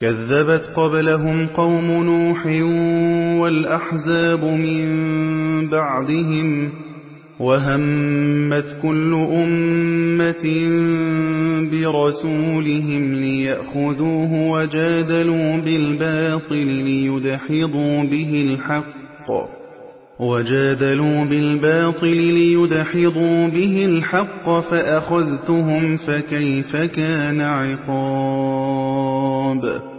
كذبت قبلهم قوم نوح والأحزاب من بعدهم وهمت كل أمة برسولهم ليأخذوه وجادلوا بالباطل ليدحضوا به الحق فأخذتهم فكيف كان عقاب